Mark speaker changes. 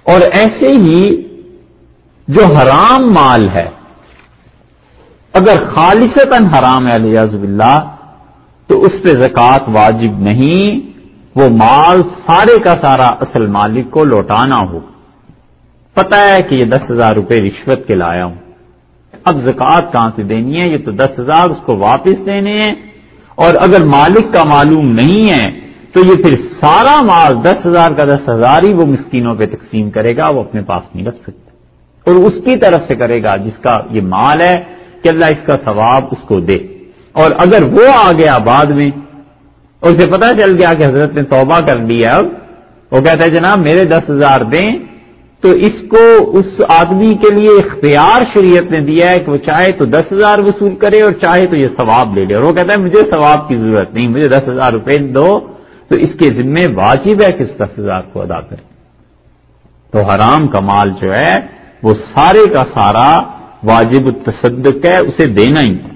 Speaker 1: اور ایسے ہی جو حرام مال ہے اگر خالصتاً حرام ہے علیاذ باللہ تو اس پہ زکوٰۃ واجب نہیں، وہ مال سارے کا سارا اصل مالک کو لوٹانا ہوگا۔ پتہ ہے کہ یہ 10,000 روپے رشوت کے لایا ہوں، اب زکوٰۃ کہاں سے دینی ہے؟ یہ تو 10,000 اس کو واپس دینے ہیں، اور اگر مالک کا معلوم نہیں ہے تو یہ پھر سارا مال 10,000 کا 10,000 ہی وہ مسکینوں پہ تقسیم کرے گا، وہ اپنے پاس نہیں رکھ سکتا، اور اس کی طرف سے کرے گا جس کا یہ مال ہے کہ اللہ اس کا ثواب اس کو دے۔ اور اگر وہ آ گیا بعد میں اور اسے پتہ چل گیا کہ حضرت نے توبہ کر لی ہے، اب وہ کہتا ہے جناب میرے 10,000 دیں، تو اس کو اس آدمی کے لیے اختیار شریعت نے دیا ہے کہ وہ چاہے تو 10,000 وصول کرے اور چاہے تو یہ ثواب لے لے، اور وہ کہتا ہے مجھے ثواب کی ضرورت نہیں، مجھے 10,000 روپے دو، تو اس کے ذمہ واجب ہے کہ اس 10,000 کو ادا کرے۔ تو حرام کا مال جو ہے وہ سارے کا سارا واجب التصدق ہے، اسے دینا ہی۔